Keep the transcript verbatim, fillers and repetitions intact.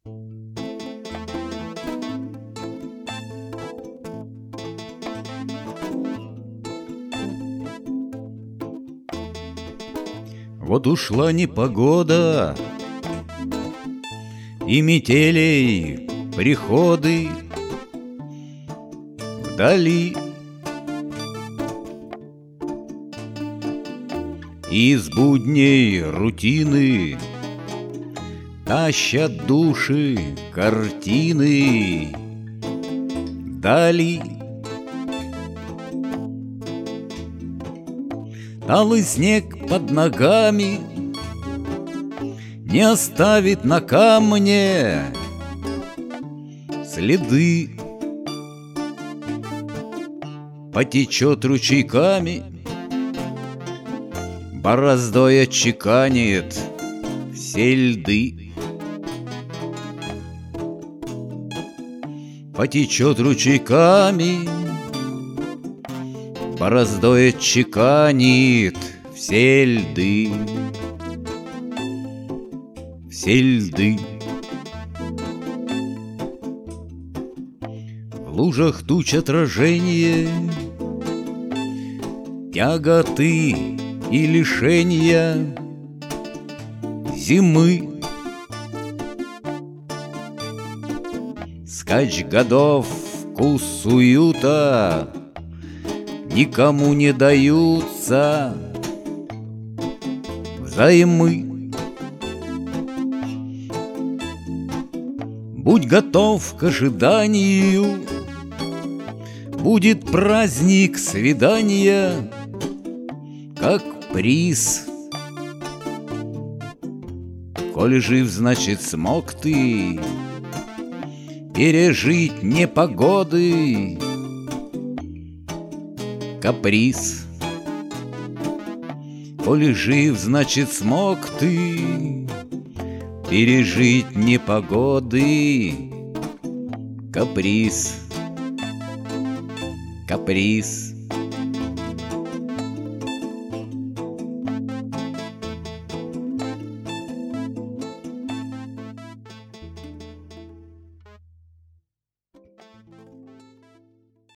Вот ушла непогода, и метелей приходы вдали, и из будней рутины тащат души картины вдали. Талый снег под ногами не оставит на камне следы. Потечет ручейками, бороздой отчеканит все льды. Потечет ручейками, бороздой отчеканит все льды, все льды. В лужах туч отражение, тяготы и лишения зимы. Скач годов, вкус уюта никому не даются взаймы. Будь готов к ожиданию, будет праздник свидания, как приз. Коли жив, значит, смог ты пережить непогоды каприз. Коли жив, значит, смог ты пережить непогоды каприз, каприз.